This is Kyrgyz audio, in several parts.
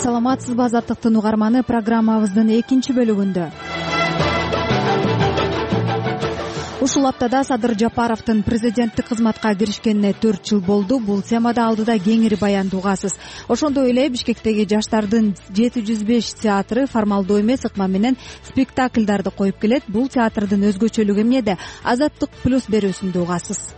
саламатсызбы азаттыктын угарманы, программабыздын экинчи бөлүгүндө. Ушул аптада Садыр Жапаровдун президенттик кызматка киришкенине 4 жыл болду. Бул темада алдыда кеңири баяндоо угасыз. Ошондой эле Бишкектеги жаштардын 705 театры формалдуу эмес ыкма менен спектакльдарды коюп келет. Бул театрдын өзгөчөлүгү эмнеде? Азаттык плюс берүүсүндө угасыз.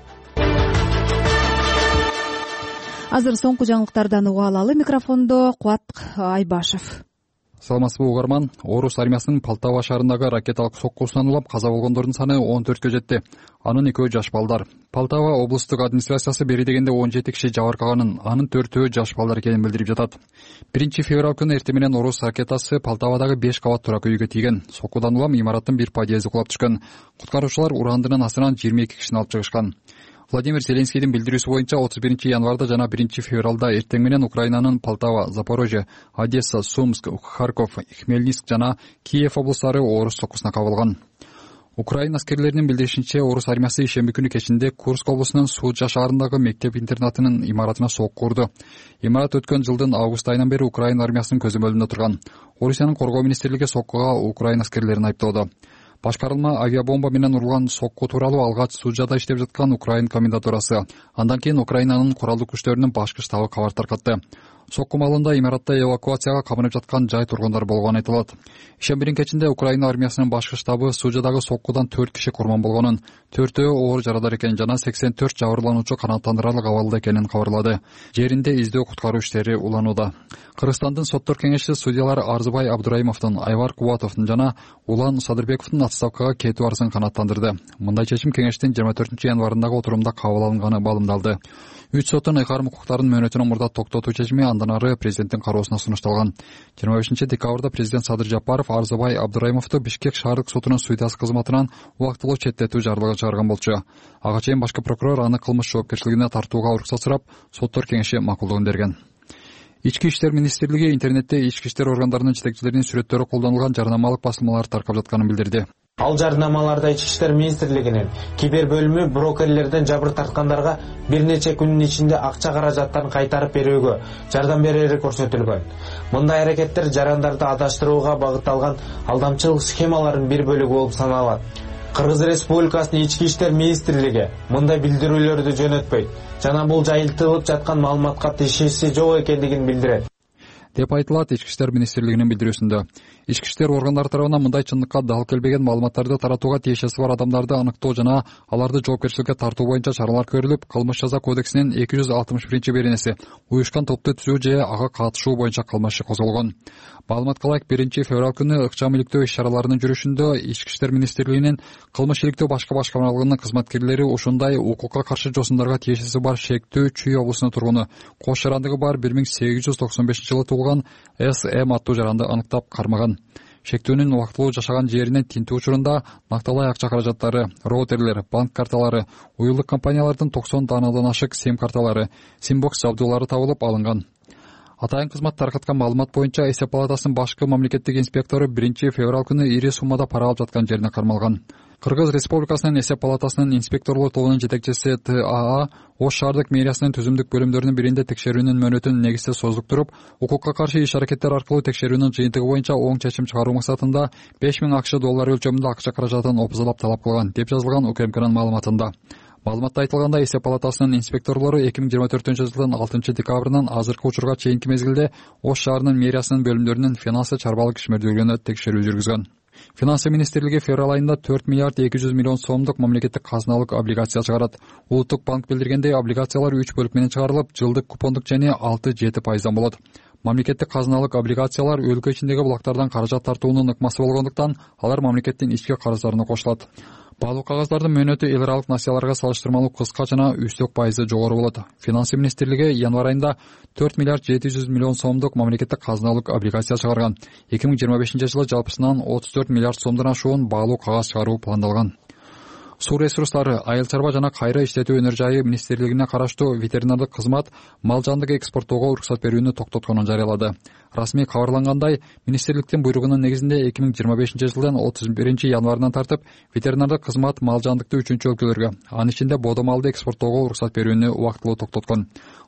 Азыр соңку жаңылыктардан угуп алалы. Микрофондо Кубат Айбашев. Саламатсызбы угарман. Орус армиясынын Полтава шаарындагы ракеталык соккусунан улам каза болгондордун саны 14кө жетти. Анын 2-өө жаш балдар. Полтава облустук администрациясы бери дегенде 17 киши жабыркаганын, анын 4-өө жаш балдар экенин билдирип жатат. 1-февраль күнү эртең менен орус ракетасы Полтавадагы 5 кабат турак үйгө тийген. Соккудан улам имараттын бир подъезди кулап түшкөн. Куткаруучулар урандынын астынан 22 кишини алып чыгышкан. Владимир Зеленскийдин билдирүүсү боюнча 31-январда жана 1-февралда эртең менен Украинанын Полтава, Запорожье, Одесса, Сумск, Харьков, Хмельницк жана Киев облустары орус соккусуна кабылган. Украина аскерлеринин билдиришинче, орус армиясы ишемби күнү кечинде Курск облусунун Суджа шаарындагы мектеп-интернатынын имаратына сокку урду. Имарат өткөн жылдын август айынан бери Украина армиясынын көзөмөлүндө турган. Орусиянын коргоо министрлиги соккуга Украина аскерлерин айыптоодо. Башкарылма авиабомба менен урулган сокку тууралуу алгач Суджада иштеп жаткан Украин комендатурасы. Андан кийин Украинанын куралдуу күчтөрүнүн башкы штабы кабар таркатты. Сокку маалында имаратта эвакуацияга кабынып жаткан жай тургундар болгону айтылат. Ишембирин кечинде Украина армиясынын башкы штабы Суджадагы соккудан 4 киши курман болгонун, 4-өө оор жарадар экенин жана 84 жабырлануучу канааттандырарлык абалда экенин кабарлады. Жеринде издөө куткаруу иштери уланууда. Кыргызстандын соттор кеңешчиси судьялар Арзыбай Абдурайымовдун, Айвар Кубатовдун жана Улан Садырбековдун отставкага кетүү арызын канааттандырды. Мындай чечим кеңештин 24-январындагы отурумда кабыл алынганы балымдалды. 3 соттун ыйгарым укуктарын мөөнөтүнөн мурда токтотуу чечими андан ары президенттин кароосуна сунушталган. 25-декабрда президент Садыр Жапаров Арзыбай Абдурайымовду Бишкек шаардык сотунун судьясы кызматынан убактылуу четтетүү жарлыгы чыгарган болчу. Ага чейин башкы прокурор аны кылмыш жоопкерчилигине тартууга уруксат сурап, соттор кеңеши макулдугун берген. Ички иштер министрлиги интернетте ички иштер органдарынын жетекчилеринин сүрөттөрү колдонулган жарнамалык басылмалар таркап жатканын билдирди. Ал жарнамаларда Ички иштер министрлигинин кибер бөлүмү брокерлерден жабыр тарткандарга бир нече күнүн ичинде акча каражаттарын кайтарып берүүгө жардам берери көрсөтүлгөн. Мындай аракеттер жарандарды адаштырууга багытталган алдамчылык схемалардын бир бөлүгү болуп саналат. Кыргыз Республикасынын Ички иштер министрлиги мындай билдирүүлөрдү жөнөтпөйт жана бул жайылтылып жаткан маалыматка тиешеси жок экендигин билдирет деп айтылат Ички иштер министрлигинин билдирүүсүндө. Ички иштер органдары тарабынан мындай чындыкка дал келбеген маалыматтарды таратууга тиешеси бар адамдарды аныктоо жана аларды жоопкерчиликке тартуу боюнча чаралар көрүлүп, кылмыш жаза кодексинин 261-беренеси уюшкан топту түзүү же ага катышуу боюнча кылмыш иши козголгон. Маалыматка ылайык 1-февраль күнү ыкчам иликтөө иш-чараларынын жүрүшүндө Ички иштер министрлигинин кылмыш иликтөө башкы башкармалыгынын кызматкерлери ушундай укукка каршы жосундарга тиешеси бар шектүү Чүй облусунун тургуну, кош жарандыгы бар 1895-жылы туулган С.М. аттуу жаранды аныктап кармаган. Шектүүнүн убактылуу жашаган жеринен тинтүү учурунда накталай акча каражаттары, роутерлер, банк карталары, уюлдук компаниялардын 90 даанадан ашык сим карталары, симбокс жабдуулары табылып алынган. Атайын кызмат таркаткан маалымат боюнча эсеп палатасынын башкы мамлекеттик инспектору 1-февраль күнү ири суммада пара алып жаткан жерине кармалган. Кыргыз Республикасынын эсеп палатасынын инспекторлор тобунун жетекчиси ТАА Ош шаардык мэриясынын түзүмдүк бөлүмдөрүнүн биринде текшерүүнүн мөөнөтүн негизсиз созуктуруп, укукка каршы иш-аракеттер аркылуу текшерүүнүн жыйынтыгы боюнча оң чечим чыгаруу максатында 5000 АКШ доллары өлчөмүндө акча каражатын опузалап талап кылган деп жазылган УКМКнын маалыматында. Маалыматта айтылгандай, эсеп палатасынын инспекторлору 2024-жылдын 6-декабрынан азыркы учурга чейинки мезгилде Ош шаарынын мэриясынын бөлүмдөрүнүн финансы чарбалык ишмердүүлүгүнө текшерүү жүргүзгөн. Финансы министрлиги февраль айында 4 миллиард 200 миллион сомдук мамлекеттик казыналык облигация чыгарат. Улуттук банк билдиргендей, облигациялар 3 бөлүк менен чыгарылып, жылдык купондук чени 6-7% болот. Мамлекеттик казыналык облигациялар өлкө ичиндеги булактардан каражат тартуунун ыкмасы болгондуктан алар мамлекеттин ички карыздарына кошулат. Баалуу кагаздардын мөөнөтү эл аралык насыяларга салыштырмалуу кыска жана үстөк пайызы жогору болот. Финансы министрлиги январь айында 4 миллиард 700 миллион сомдук мамлекеттик казыналык облигация чыгарган. 2025-жылы жалпысынан 34 миллиард сомдон ашуун баалуу кагаз чыгаруу пландалган. Суу ресурстары, айыл чарба жана кайра иштетүү өнөр жайы министрлигине караштуу ветеринардык кызмат мал жандык экспорттоого уруксат берүүнү токтотконун жарыялады. Расмий кабарлангандай, министрликтин буйругунун негизинде 2025-жылдын 31-январынан тартып ветеринардык кызмат мал жандыкты 3-өлкөлөргө, анын ичинде бодо малды экспорттоого уруксат берүүнү убактылуу токтоткон.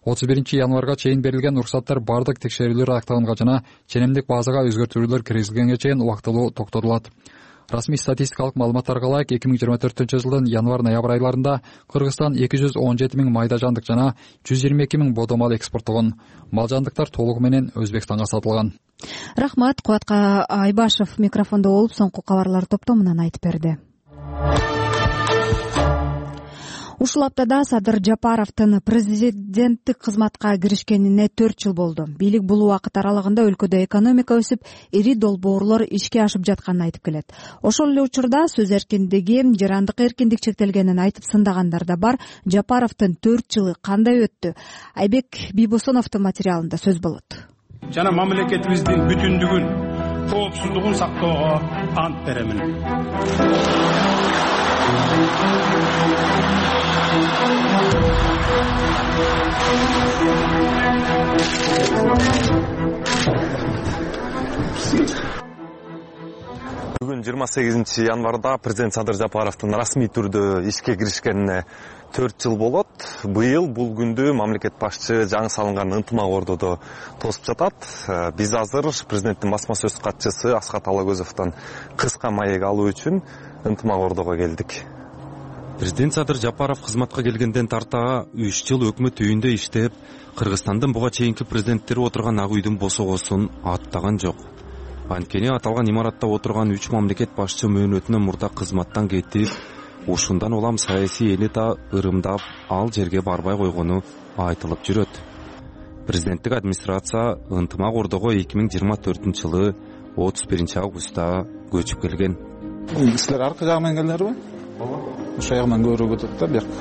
31 январга чейин берилген уруксаттар бардык текшерүүлөр аякталганга жана ченемдик базага өзгөртүүлөр киргизилгенге чейин убактылуу токтотулат. Расмий статистикалык маалыматтарга ылайык 2024-жылдын январь-ноябрь айларында Кыргызстан 217 000 майда жандык жана 122 000 бодо мал экспорттогон. Мал жандыктар толугу менен Өзбекстанга сатылган. Рахмат, Кубатка Айбашев микрофондо болуп соңку кабарлар топтомунан айтып берди. Ушул аптада Садыр Жапаровдун президенттик кызматка киришкенине 4 жыл болду. Бийлик бул убакыт аралыгында өлкөдө экономика өсүп, ири долбоорлор ишке ашып жатканын айтып келет. Ошол эле учурда сөз эркиндиги, жарандык эркиндик чектелгенин айтып сындагандар да бар. Жапаровдун 4 жылы кандай өттү? Айбек Бийбосоновдун материалында сөз болот. Жана мамлекетибиздин бүтүндүгүн, коопсуздугун сактоого ант беремин. Бүгүн 28 январда президент Садыр Жапаровдун расмий түрдө ишке киришкенине 4 жыл болот. Быйыл бул күндү мамлекет башчы жаңы салынган ынтымак ордодо тосуп жатат. Биз азыр президенттин басма сөз катчысы Асхат Алагөзовдон кыска маек алуу үчүн ынтымак ордого келдик. Президент Садыр Жапаров кызматка келгенден тарта 3 жыл өкмөт үйүндө иштеп, Кыргызстандын буга чейинки президенттери отурган ак үйдүн босогосун аттаган жок. Анткени аталган имаратта отурган 3 мамлекет башчы мөөнөтүнөн мурда кызматтан кетип, ушундан улам саясий элита ырымдап, ал жерге барбай койгону айтылып жүрөт. Президенттик администрация ынтымак ордого 2024-жылы 31 августта көчүп келген. Силер аркы жагынан келдиңерби? Ошол жагынан көрүүгө өтөт да, бияк.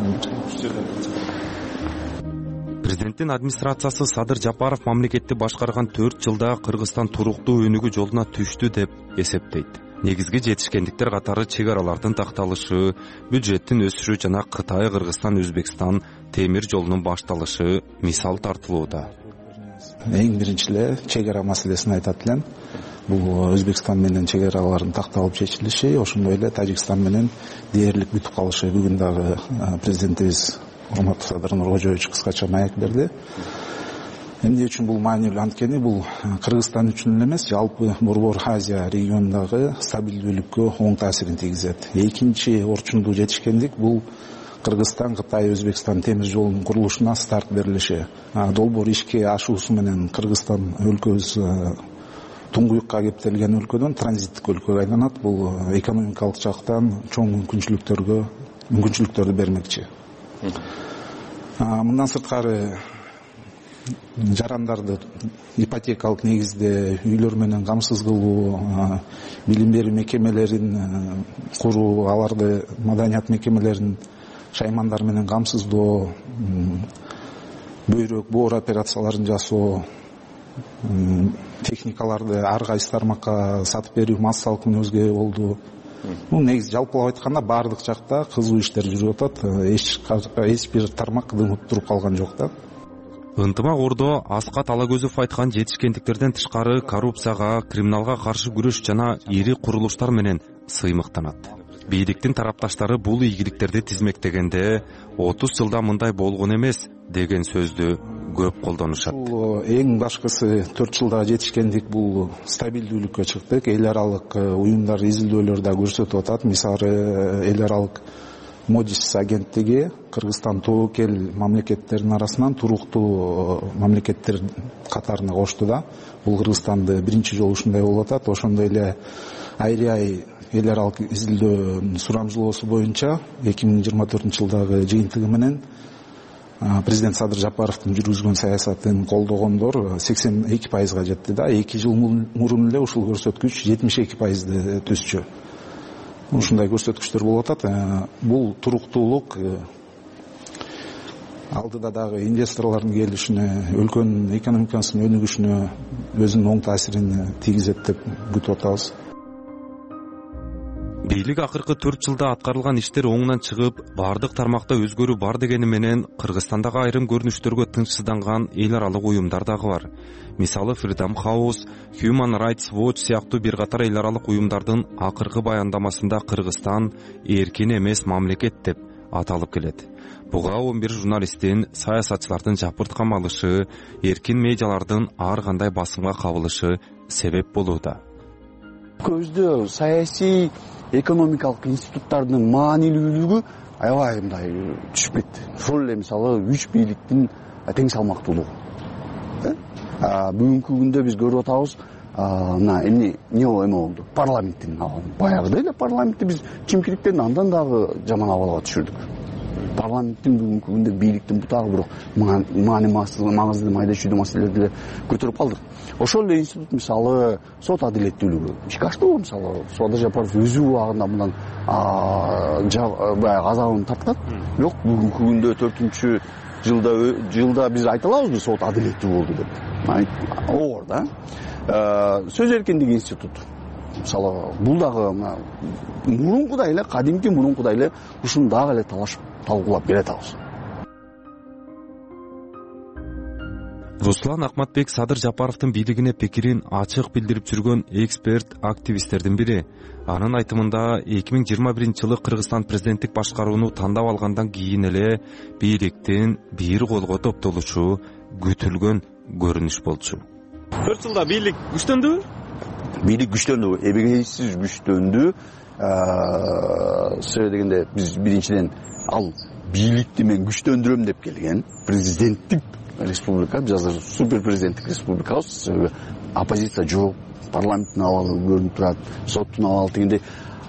Президенттин администрациясы Садыр Жапаров мамлекетти башкарган 4 жылда Кыргызстан туруктуу өнүгүү жолуна түштү деп эсептейт. Негизги жетишкендиктер катары чек аралардын такталышы, бюджеттин өсүшү жана Кытай-Кыргызстан-Өзбекстан темир жолунун башталышы мисал тартылууда. Эң биринчи эле чек ара маселесин айтат элем. Бул Өзбекстан менен чек аралардын такталып чечилиши, ошондой эле Тажикстан менен дээрлик бүтүп калышы. Бүгүн дагы президентибиз урматтуу Садыр Нуркожоевич кыскача маек берди. Эмне үчүн бул маанилүү? Анткени бул Кыргызстан үчүн эле эмес, жалпы Борбор Азия регионундагы стабилдүүлүккө оң таасирин тийгизет. Экинчи орчундуу жетишкендик бул Кыргызстан, Кытай, Өзбекстан темир жолунун курулушуна старт берилиши. Долбоор ишке ашуусу менен Кыргызстан өлкөбүз туңгуюкка кептелген өлкөдөн транзиттик өлкөгө айланат. Бул экономикалык жактан чоң мүмкүнчүлүктөрдү бермекчи. Мындан сырткары жарандарды ипотекалык негизде үйлөр менен камсыз кылуу, билим берүү мекемелерин куруу, аларды маданият мекемелерин шаймандар менен камсыздоо, бөйрөк, боор операцияларын жасоо, техникаларды ар кайсы тармакка сатып берүү массалык мүнөзгө болду. Негизи жалпылап айтканда баардык жакта кызуу иштер жүрүп атат. Эч бир тармак дымып туруп калган жок да. Ынтымак ордо Асхат Алагөзов айткан жетишкендиктерден тышкары коррупцияга, криминалга каршы күрөш жана ири курулуштар менен сыймыктанат. Бийликтин тарапташтары бул ийгиликтерди тизмектегенде 30 жылда мындай болгон эмес деген сөздү көп колдонушат. Бул эң башкысы 4 жылда жетишкендик бул стабилдүүлүккө чыктык. Эл аралык уюмдар изилдөөлөр да көрсөтүп атат. Мисалы эл аралык Модис агенттиги Кыргызстан тобокел мамлекеттеринин арасынан туруктуу мамлекеттер катарына кошту да. Бул Кыргызстанды биринчи жолу ушундай болуп атат. Ошондой эле Айрай эл аралык изилдөө сурамжылоосу боюнча 2024-жылдагы жыйынтыгы менен президент Садыр Жапаровдун жүргүзгөн саясатын колдогондор 82%га жетти да. 2 жыл мурун эле ушул көрсөткүч 72%ды түзчү. Ушундай көрсөткүчтөр болуп атат. Бул туруктуулук алдыда дагы инвесторлордун келишине, өлкөнүн экономикасынын өнүгүшүнө өзүнүн оң таасирин тийгизет деп күтүп атабыз. Бийлик акыркы 4 жылда аткарылган иштер оңунан чыгып, бардык тармакта өзгөрүү бар дегени менен Кыргызстандагы айрым көрүнүштөргө тынчсызданган эл аралык уюмдар дагы бар. Мисалы Freedom House, Human Rights Watch сыяктуу бир катар эл аралык уюмдардын акыркы баяндамасында Кыргызстан эркин эмес мамлекет деп аталып келет. Буга 11 журналисттин, саясатчылардын жапырт камалышы, эркин медиалардын ар кандай басымга кабылышы себеп болууда. Көздө саясий экономикалык институттардын маанилүүлүгү аябай мындай түшүп кетти. Ошол эле мисалы үч бийликтин тең салмактуулугу. Бүгүнкү күндө биз көрүп атабыз, мына эмне болду? Парламенттин баягыдай эле парламентти биз чимкириктен андан дагы жаман абалга түшүрдүк. Парламенттин бүгүнкү күндө бийликтин бутагы бирок маңызды майда чүйдүү маселелерди эле көтөрүп алдык. Ошол эле институт мисалы сот адилеттүүлүгү ишке аштыбы? Мисалы Садыр Жапаров өзү убагында мындан баягы азабын тарткан. Бирок бүгүнкү күндө 4-жылда биз айта алабызбы сот адилеттүү болду деп? Оор да. Сөз эркиндиги институту мисалы бул дагы мурункудай эле, кадимки мурункудай эле ушуну дагы эле талкуулап келатабыз. Руслан Акматбек Садыр Жапаровдун бийлигине пикирин ачык билдирип жүргөн эксперт, активисттердин бири. Анын айтымында 2021-жылы Кыргызстан президенттик башкарууну тандап алгандан кийин эле бийликтин бир колго топтолушу күтүлгөн көрүнүш болчу. 4 жылда бийлик күчтөндүбү? Бийлик күчтөндү, эбегейсиз күчтөндү. Сөзсүз дегенде биз биринчиден ал бийликти мен күчтөндүрөм деп келген президенттик республика, биз азыр супер президенттик республикабыз. Оппозиция жок, парламенттин абалы көрүнүп турат, соттун абалы дегенде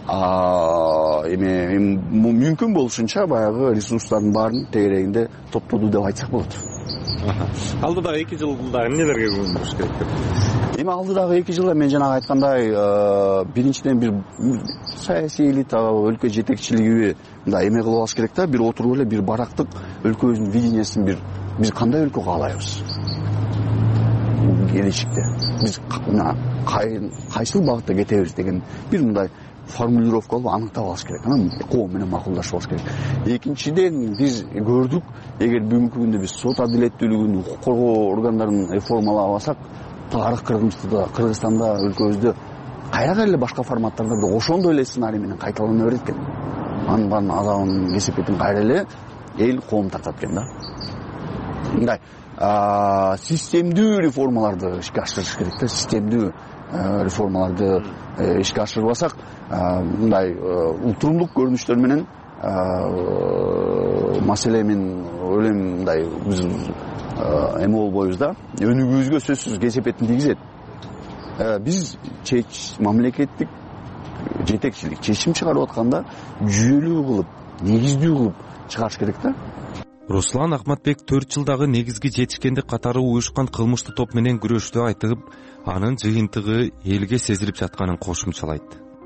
мүмкүн болушунча баягы ресурстардын баарын тегерегинде топтоду деп айтсак болот. Алдыдагы 2 жылда эмнелерге көңүл буруш керек деп? Алдыдагы 2 жылда мен жанагы айткандай, биринчиден бир саясий элита, өлкө жетекчилиги мындай эме кылып алыш керек да, бир отуруп эле бир барактык өлкөбүздүн видениясын биз кандай өлкө каалайбыз? Келечекте биз кайсыл багытта кетебиз деген бир мындай формулировка алып аныктап алыш керек. Анан коом менен макулдашып алыш керек. Экинчиден биз көрдүк, эгер бүгүнкү күндө биз сот адилеттүүлүгүн, укук коргоо органдарын реформалабасак, тарых Кыргызстанда, өлкөбүздө кайра эле башка форматтарда да ошондой эле сценарий менен кайталана берет экен. Анын баарын азабын кесепетин кайра эле эл коом тартат экен да. Мындай системдүү реформаларды ишке ашырыш керек да. Системдүү реформаларды ишке ашырбасак, мындай ултурумдук көрүнүштөр менен маселе мен ойлойм мындай биз эме болбойбуз да. Өнүгүүбүзгө сөзсүз кесепетин тийгизет. Биз мамлекеттик жетекчилик чечим чыгарып атканда жүйөлүү кылып, негиздүү кылып чыгарыш керек да. Руслан Акматбек 4 жылдагы негизги жетишкендик катары уюшкан кылмыштуу топ менен күрөштү айтып, анын жыйынтыгы элге сезилип жатканын кошумчалайт.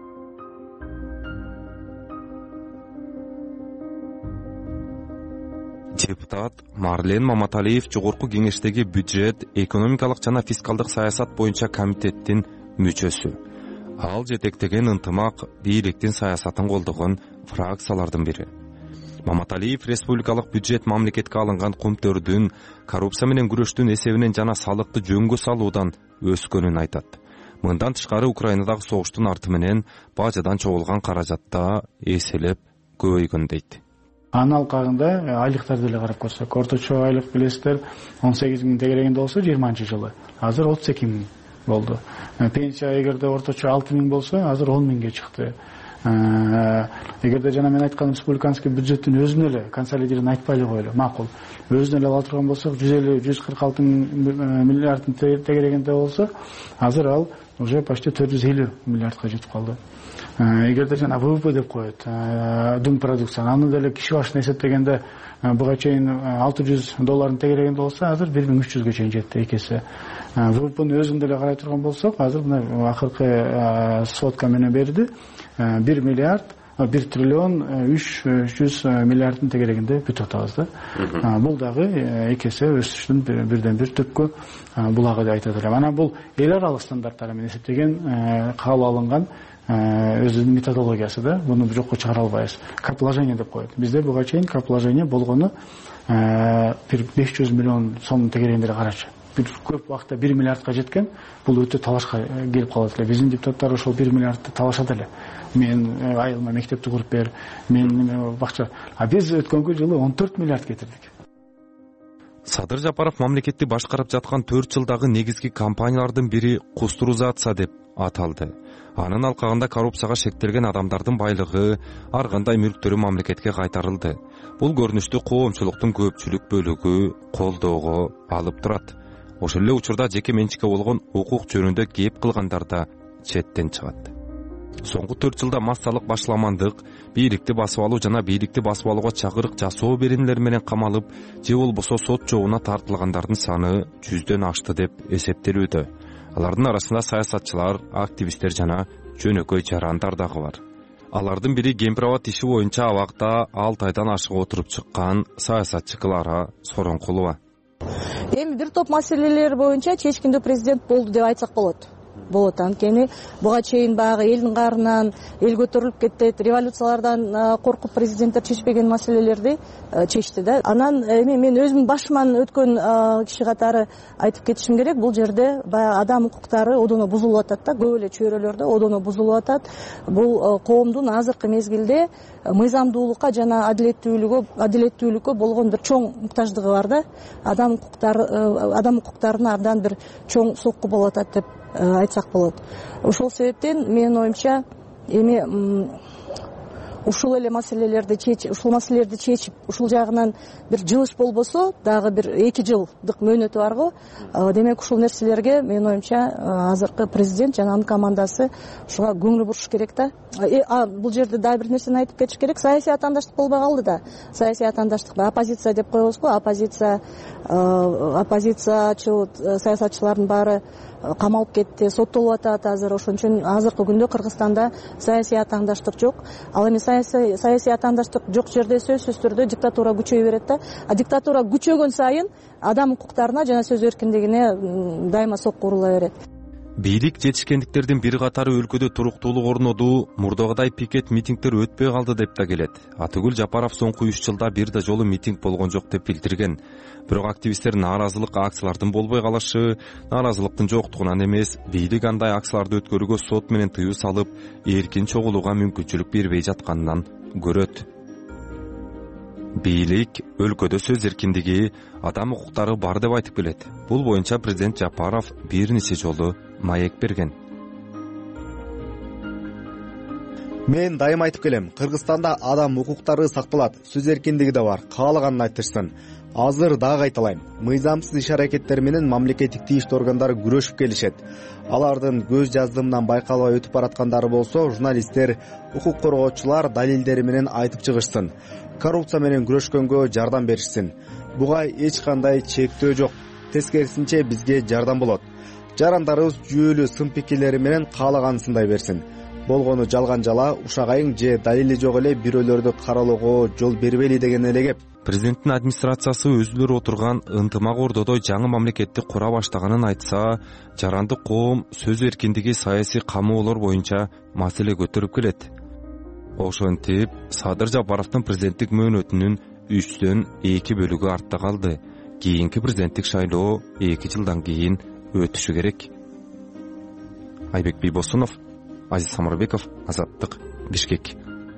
Депутат Марлен Маматалиев жогорку кеңештеги бюджет, экономикалык жана фискалдык саясат боюнча комитеттин мүчөсү. Ал жетектеген ынтымак бийликтин саясатын колдогон фракциялардын бири. Маматалиев республикалык бюджет мамлекетке алынган кумтөрдүн, коррупция менен күрөштүн эсебинен жана салыкты жөнгө салуудан өскөнүн айтат. Мындан тышкары Украинадагы согуштун арты менен бажадан чогулган каражатта эселеп көбөйгөн дейт. Анын алкагында айлыктарды эле карап көрсөк, орточо айлык билесиздер 18.000 тегерегинде болсо 20-жылы, азыр 32.000 болду. Пенсия эгерде орточо 6.000 болсо, азыр 10.000ге чыкты. Эгерде жана мен айткан республиканский бюджеттин өзүнө эле консолидированный айтпайлы коелу, макул. Өзүнө эле ала турган болсок, 146 миллиарддын тегерегинде болсо, азыр ал уже почти 450 миллиардка жетип калды. Эгерде жана ВВП деп коет, дүң продукция, аны деле киши башына эсептегенде буга чейин $600 тегерегинде болсо, азыр 1300ге чейин жетти, экесе. ВВПны өзүндө эле карай турган болсок, азыр мына акыркы сводка менен берди, 1 триллион 300 миллиарддын тегерегинде бүтүп атабыз да. Бул дагы экесе өсүштүн бирден бир түпкү булагы деп айтат элем. Анан бул эл аралык стандарттар менен эсептеген, кабыл алынган өзүнүн методологиясы да. Буну жокко чыгара албайбыз. Капложение деп коет. Бизде буга чейин капложение болгону 500 миллион сомдун тегерегинде карачы. бир көп убакта 1 миллиардка жеткен, бул өтө талашка келип калат эле. Биздин депутаттар ошол 1 миллиардты талашат эле. Мен айылыма мектепти куруп бер, мен бакча. А биз өткөнгү жылы 14 миллиард кетирдик. Садыр Жапаров мамлекетти башкарып жаткан 4 жылдагы негизги компаниялардын бири Кустурузация деп аталды. Анын алкагында коррупцияга шектелген адамдардын байлыгы, ар кандай мүлктөрү мамлекетке кайтарылды. Бул көрүнүштү коомчулуктун көпчүлүк бөлүгү колдоого алып турат. Ошол эле учурда жеке менчикке болгон укук жөнүндө кеп кылгандар да четтен чыгат. Соңку 4 жылда массалык башламандык, бийликти басып алуу жана бийликти басып алууга чакырык жасоо беренелер менен камалып, же болбосо сот жообуна тартылгандардын саны 100дөн ашты деп эсептелүүдө. Алардын арасында саясатчылар, активисттер жана жөнөкөй жарандар дагы бар. Алардын бири Кемпирабад иши боюнча абакта 6 айдан ашык отуруп чыккан саясатчы Клара Соронкулова. Эми бир топ маселелер боюнча чечкиндүү президент болду деп айтсак болот. Анткени буга чейин баягы элдин каарынан эл көтөрүлүп кетет, революциялардан коркуп президенттер чечпеген маселелерди чечти да. Анан эми мен өзүмдүн башыман өткөн киши катары айтып кетишим керек. Бул жерде баягы адам укуктары одоно бузулуп атат да, көп эле чөйрөлөрдө одоно бузулуп атат. Бул коомдун азыркы мезгилде мыйзамдуулукка жана адилеттүүлүккө болгон бир чоң муктаждыгы бар да. Адам укуктарына абдан бир чоң сокку болуп атат деп айтсак болот. Ошол себептен менин оюмча эми ушул эле маселелерди чечип, ушул жагынан бир жылыш болбосо, дагы бир 2 жылдык мөөнөтү бар го. Демек ушул нерселерге менин оюмча азыркы президент жана анын командасы ушуга көңүл буруш керек да. Бул жерде дагы бир нерсени айтып кетиш керек. Саясий атаандаштык болбой калды да. Саясий атаандаштык, оппозиция деп коебуз го. Оппозициячыл саясатчылардын баары камалып кетти, соттолуп атат азыр. Ошон үчүн азыркы күндө Кыргызстанда саясий атаандаштык жок. Ал эми саясий атаандаштык жок жерде сөзсүз түрдө диктатура күчөй берет да. Диктатура күчөгөн сайын адам укуктарына жана сөз эркиндигине дайыма сокку урула берет. Бийлик жетишкендиктердин бир катары өлкөдө туруктуулук орноду, мурдагыдай пикет митингдер өтпөй калды деп да келет. Атыгүл Жапаров соңку 3 жылда бир да жолу митинг болгон жок деп билдирген. Бирок активисттер нааразылык акциялардын болбой калышы, нааразылыктын жоктугунан эмес, бийлик андай акцияларды өткөрүүгө сот менен тыюу салып, эркин чогулууга мүмкүнчүлүк бербей жатканынан көрөт. Бийлик өлкөдө сөз эркиндиги, адам укуктары бар деп айтып келет. Бул боюнча президент Жапаров бир нече жолу маек берген. Мен дайым айтып келем, Кыргызстанда адам укуктары сакталат, сөз эркиндиги да бар, каалаганын айтышсын. Азыр дагы айталайм, мыйзамсыз иш-аракеттер менен мамлекеттик тийиштүү органдары күрөшүп келишет. Алардын көз жаздымынан байкалбай өтүп бараткандары болсо, журналисттер, укук коргоочулар далилдери менен айтып чыгышсын. Коррупция менен күрөшкөнгө жардам беришсин. Буга эч кандай чектөө жок. Тескерисинче бизге жардам болот. Жарандарыбыз жүйөлүү сын пикирлери менен каалагансындай берсин. Болгону жалган жала, ушагайың же далили жок эле бирөөлөрдү каралоого жол бербейли деген эле кеп. Президенттин администрациясы өзүлөр отурган ынтымак ордодо жаңы мамлекетти кура баштаганын айтса, жарандык коом сөз эркиндиги, саясий камоолор боюнча маселе көтөрүп келет. Ошентип, Садыр Жапаровдун президенттик мөөнөтүнүн 3дөн 2 бөлүгү артта калды. Кийинки президенттик шайлоо 2 жылдан кийин өтүшү керек. Айбек Бийбосунов, Азиз Самарбеков, Азаттык, Бишкек.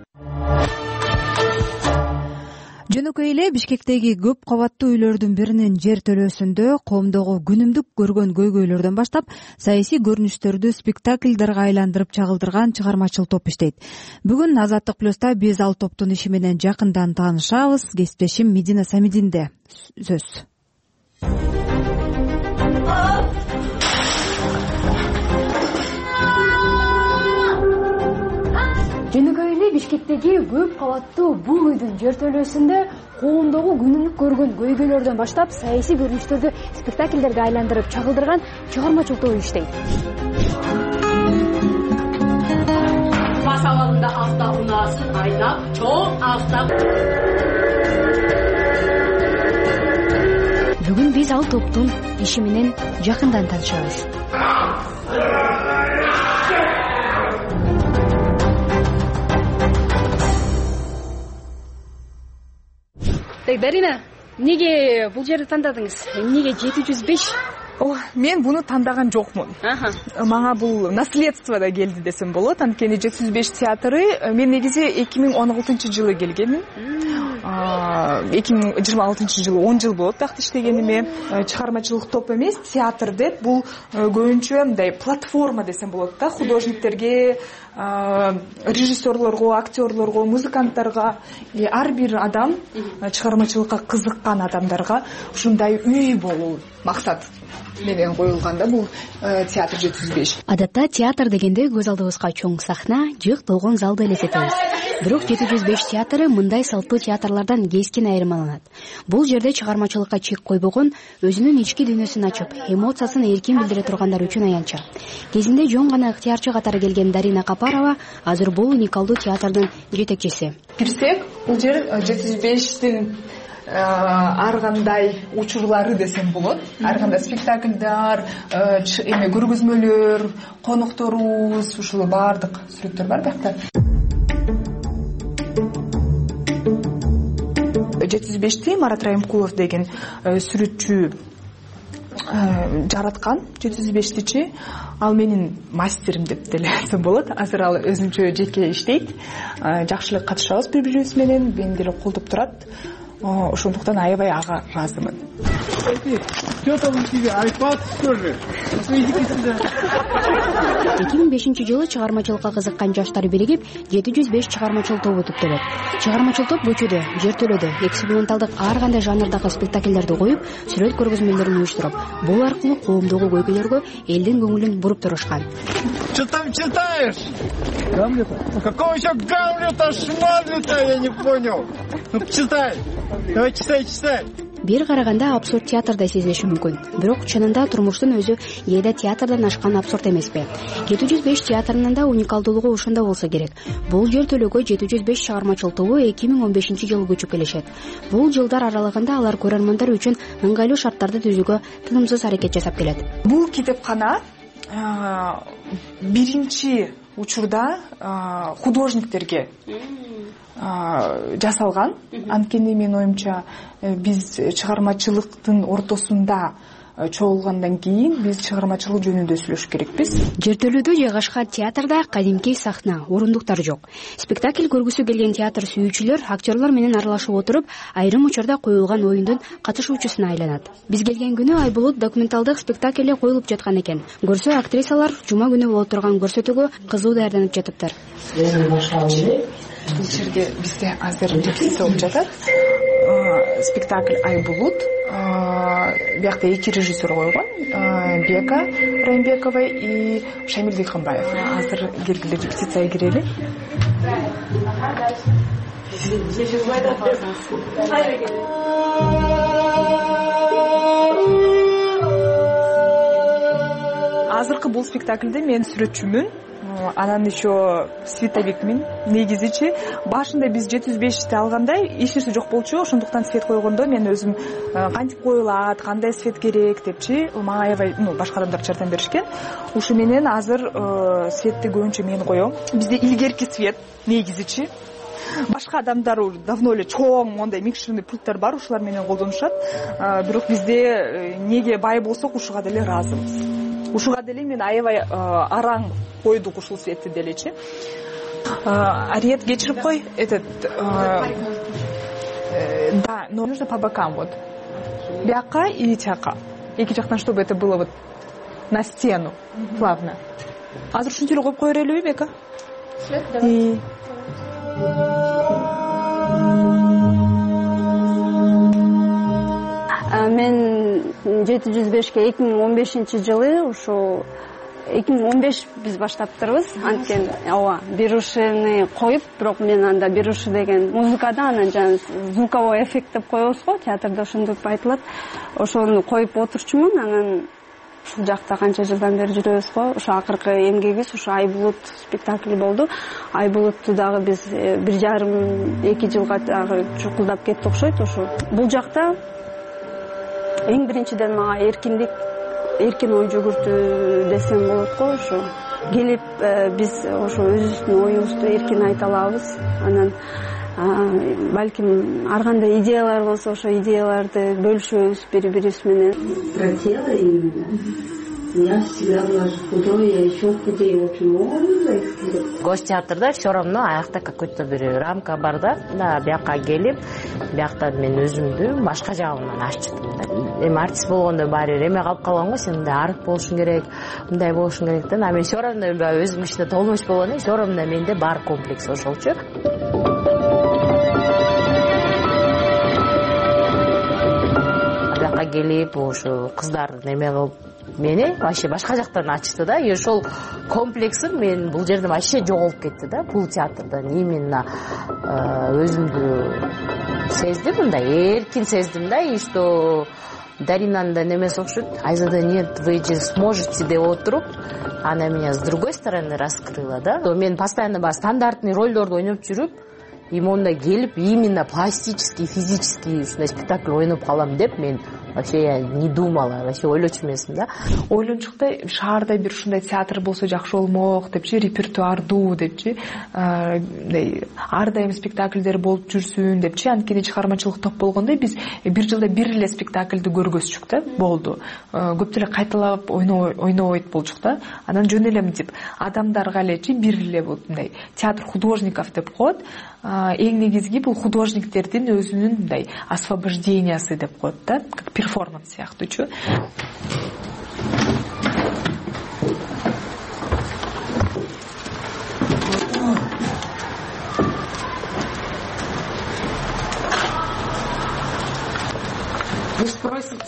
Жөнөкөй эле Бишкектеги көп кабаттуу үйлөрдүн биринин жер төлөөсүндө коомдогу күнүмдүк көргөн көйгөйлөрдөн баштап саясий көрүнүштөрдү спектакльдарга айландырып чагылдырган чыгармачыл топ иштейт. Бүгүн Азаттык плюста биз ал топтун иши менен жакындан таанышабыз. Кесиптешим Медина Самидинде сөз. Жөнөкөй эле Бишкектеги көп кабаттуу бул үйдүн жер төлөөсүндө коомдогу күнүмдүк көргөн көйгөйлөрдөн баштап саясий көрүнүштөрдү спектакльдерге айландырып чагылдырган чыгармачыл топ иштейт. Бас абалында авто унаасын айдап, чоң авто. Бүгүн биз ал топтун иши менен жакындан таанышабыз. Дарина, эмнеге бул жерди тандадыңыз? Эмнеге 705 Мен буну тандаган жокмун. Мага бул наследствода келди десем болот. Анткени 705 театры мен негизи 2016-жылы келгенмин. 2026-жылы 10 жыл болот бакта иштегениме. Чыгармачылык топ эмес, театр деп бул көбүнчө мындай платформа десем болот да, художниктерге, режиссерлорго, актерлорго, музыканттарга, ар бир адам чыгармачылыкка кызыккан адамдарга ушундай үй болуу максат менен коюлганда бул театр 705. Адатта театр дегенде көз алдыбызга чоң сахна, жык толгон залды элестетебиз. Бирок 705 театры мындай салттуу театрлардан кескин айырмаланат. Бул жерде чыгармачылыкка чек койбогон, өзүнүн ички дүйнөсүн ачып, эмоциясын эркин билдире тургандар үчүн аянча. Кезинде жөн гана ыктыярчы катары келген Дарина Капарова азыр бул уникалдуу театрдын жетекчиси. Кирсек, бул жер 705-тин ар кандай учурлары десем болот. Ар кандай спектакльдар, көргөзмөлөр, конокторубуз, ушул баардык сүрөттөр бар бакта. 705-ти Марат Райымкулов деген сүрөтчү жараткан. 705-тичи ал менин мастерим деп деле айтсам болот. Азыр ал өзүнчө жеке иштейт. Жакшы эле катышабыз бири-бирибиз менен, мени деле колдоп турат. Ошондуктан аябай ага ыраазымын. Что там у тебя? iPad что же? 2005-жылы чыгармачылыкка кызыккан жаштар биригип 705 чыгармачыл тобу түптөлөт. Чыгармачыл топ көчөдө, жертөлөдө эксперименталдык ар кандай жанрдагы спектакльдерди коюп, сүрөт көргөзмөлөрүн уюштуруп, бул аркылуу коомдогу көйгөйлөргө элдин көңүлүн буруп турушкан. Что там читаешь? Гамлета? Какого еще Гамлета, Шмадлета, я не понял. Ну, читай. Давай читай. Бир караганда абсурд театрдай сезилиши мүмкүн. Бирок чынында турмуштун өзү кээде театрдан ашкан абсурд эмеспи? 705 театрынын да уникалдуулугу ушунда болсо керек. Бул жер төлөгө 705 чыгармачыл тобу 2015-жылы көчүп келишет. Бул жылдар аралыгында алар көрөрмөндөр үчүн ыңгайлуу шарттарды түзүүгө тынымсыз аракет жасап келет. Бул китепкана биринчи учурда художниктерге жасалган. Анткени менин оюмча биз чыгармачылыктын ортосунда чогулгандан кийин биз чыгармачылык жөнүндө сүйлөшүш керекпиз. Жертөлөдө жайгашкан театрда кадимки сахна, орундуктар жок. Спектакль көргүсү келген театр сүйүүчүлөр актерлор менен аралашып отуруп, айрым учурда коюлган оюндун катышуучусуна айланат. Биз келген күнү Айбулут документалдык спектакль коюлуп жаткан экен. Көрсө актрисалар жума күнү боло турган көрсөтүүгө кызуу даярданып жатыптыр. Бул жерде бизде азыр репетиция болуп жатат. Спектакль Айбулут. Биякта эки режиссер койгон. Бека Райымбекова и Шамил Дыйканбаев. Азыр киргиле репетицияга кирели. Азыркы бул спектакльде мен сүрөтчүмүн. Анан еще световикмин. Негизичи башында биз 705-ти алгандай эч нерсе жок болчу. Ошондуктан свет койгондо мен өзүм кантип коюлат, кандай свет керек депчи, мага аябай башка адамдар жардам беришкен. Ушу менен азыр светти көбүнчө мен коем. Бизде илгерки свет негизичи. Башка адамдар давно эле чоң мондай микшерный пульттар бар, ушулар менен колдонушат. Бирок бизде неге бай болсок ушуга деле ыраазымыз. Ушуга деле мен аябай араң койдук ушул светти делечи. Ариет кечирип кой, да, но нужно по бокам вот. Бияка и тияка. Эки жактан, чтобы это было вот на стену плавно. Азыр ушинтип эле коюп кое берелиби, Бека? Свет, давай. Мен 705-ке 2015-жылы ушу 2015 биз баштаптырбыз. Анткени бирушени коюп, бирок мен анда бирушы деген музыкада анан жана звуковой эффект деп коебуз го, театрда ошондой айтылат. Ошону коюп отурчумун. Анан ушул жакта канча жылдан бери жүрөбүз го. Ошо акыркы эмгегибиз ушу Айбулут спектакли болду. Айбулутту дагы биз 1,5-2 жылга дагы чукулдап кетти окшойт. Ошо бул жакта эң биринчиден мага эркин ой жүгүртүү десем болот го. Ошо келип биз ошо өзүбүздүн оюбузду эркин айта алабыз. Анан балким ар кандай идеялар болсо ошо идеяларды бөлүшөбүз бири бирибиз менен. Хотела именно. Я всегда была худой, я еще худее, в общем, много. Гостеатрда все равно аякта какой-то бир рамка бар да, бияка келип, бияктан мен өзүмдү башка жагымдан ачтым да. Эми артист болгондо баары бир эме калып калган го, сен мындай арык болушуң керек, мындай болушуң керек да. Мен все равно өзүм ичинде толмоч болгондо, все равно менде бар комплекс ошолчу. Бияка келип, ошо кыздар неме кылып мени вообще башка жактан ачты да. И ошол комплексим мен бул жерде вообще жоголуп кетти да. Бул театрдан именно өзүмдү сездим, мындай эркин сездим да. И что Даринанын да немеси окшойт. Айзада нет, вы же сможете деп отуруп, она меня с другой стороны раскрыла да. Мен постоянно стандартный ролдорду ойноп жүрүп, и монда келип именно пластический, физический ушундай спектакль ойноп калам деп мен вообще я не думала, вообще ойлочу эмесмин да. Ойлончук да шаарда бир ушундай театр болсо жакшы болмок депчи, репертуардуу депчи, ар дайым спектакльдер болуп жүрсүн депчи. Анткени чыгармачылык топ болгондо биз бир жылда бир эле спектакльди көргөзчүк да, болду. Көп деле кайталап ойнобойт болчук да. Анан жөн эле мынтип адамдарга элечи бир эле мындай театр художников деп коет. Эң негизги бул художниктердин өзүнүн мындай освобождениясы деп коет да, как перформанс сыяктуучу. Вы спросите,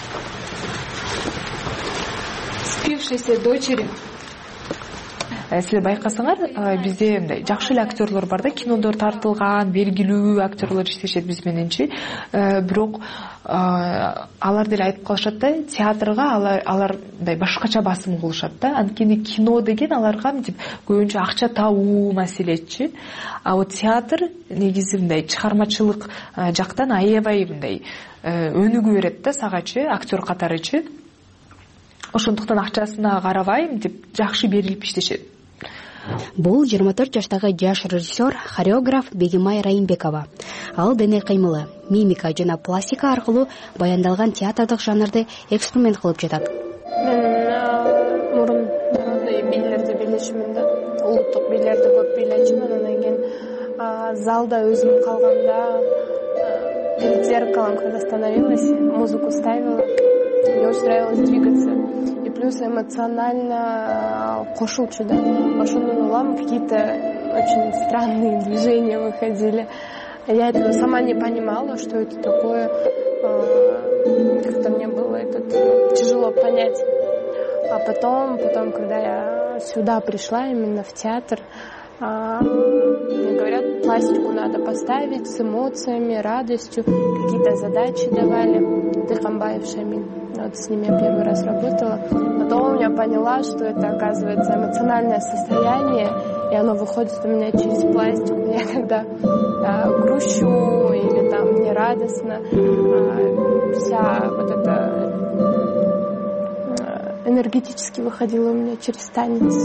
спившейся дочери. Силер байкасаңар, бизде мындай жакшы эле актерлор бар да, кинодор тартылган, белгилүү актерлор иштешет биз мененчи. Бирок алар деле айтып калышат да, театрга алар мындай башкача басым кылышат да. Анткени кино деген аларга мынтип көбүнчө акча табуу маселечи. А вот театр негизи мындай чыгармачылык жактан аябай мындай өнүгүү берет да сагачы, актер катарычы. Ошондуктан акчасына карабай мынтип жакшы берилип иштешет. Бул 24 жаштагы жаш режиссер, хореограф Бегимай Райымбекова. Ал дене кыймылы, мимика жана пластика аркылуу баяндалган театрдык жанрды эксперимент кылып жатат. Мен мурун народный бийлерди бийлешимин да, улуттук бийлерди көп бийлечимин. Анан кийин залда өзүм калганда перед зеркалом, когда становилась, музыку ставила, мне очень нравилось двигаться. И плюс эмоционально кошулчу, да. Ошондон улам какие-то очень странные движения выходили. Я этого сама не понимала, что это такое. Как-то мне было это тяжело понять. А потом, когда я сюда пришла, именно в театр, мне говорят, пластику надо поставить с эмоциями, радостью. Какие-то задачи давали. Дыхамбаев Шамиль. Вот с ними я первый раз работала. Потом я поняла, что это, оказывается, эмоциональное состояние, и оно выходит у меня через пластику. Я когда грущу или там мне радостно, вся вот эта энергетически выходила у меня через танец.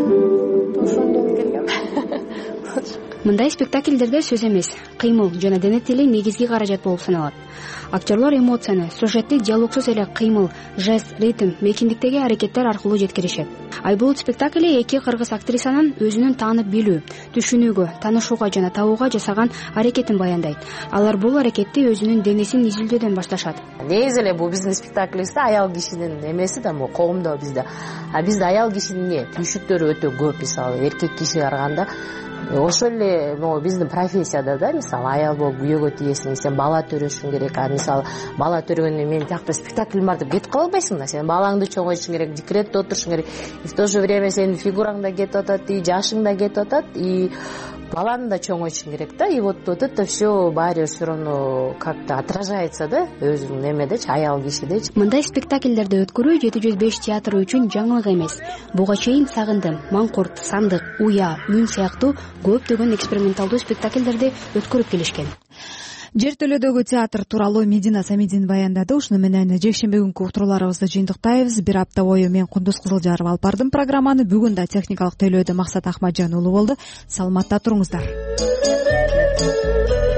Мындай спектакльдерде сөз эмес, кыймыл жана дене тили негизги каражат болуп саналат. Актерлор эмоцияны сюжетти диалогсуз эле кыймыл, жест, ритм, мейкиндиктеги аракеттер аркылуу жеткиришет. Айбулут спектакли эки кыргыз актрисанын өзүнүн таанып билүү, түшүнүүгө, таанышууга жана табууга жасаган аракетин баяндайт. Алар бул аракетти өзүнүн денесин изилдөөдөн башташат. Негизи эле бул биздин спектаклибизде аял кишинин эмеси да, бул коомдо бизде. Бизде аял кишинин түйшүктөрү өтө көп, мисалы эркек кишиге караганда. Ошол эле биздин профессияда да, мисалы аял болуп күйөөгө тиесиң, сен бала төрөшүң керек. Мисалы бала төрөгөндө мен тиякта спектакль бар деп кетип кала албайсың да. Сен балаңды чоңойтушуң керек, декретте отурушуң керек. И в то же время сенин фигураң да кетип атат, и жашың да кетип атат, и баланы да чоңойтушуң керек да. И вот это все баары все равно как-то отражается да, өзүң немедечи, аял кишидечи. Мындай спектакльдерди өткөрүү 705 театры үчүн жаңылык эмес. Буга чейин Сагындым, Маңкурт, Сандык, Уя, Үн сыяктуу көптөгөн эксперименталдуу спектакльдерди өткөрүп келишкен. Жер төлөдөгү театр тууралуу Медина Самидин баяндады. Ушуну менен жекшемби күнкү уктурууларыбызды жыйынтыктайбыз. Бир апта бою мен Кундуз Кызылжаров алып бардым программаны. Бүгүн да техникалык тейлөөдө Максат Ахмаджан уулу болду. Саламатта туруңуздар. Thank you.